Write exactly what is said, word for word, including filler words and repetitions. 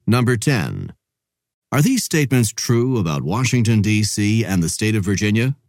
Number ten. Are these statements true about Washington, D C and the state of Virginia?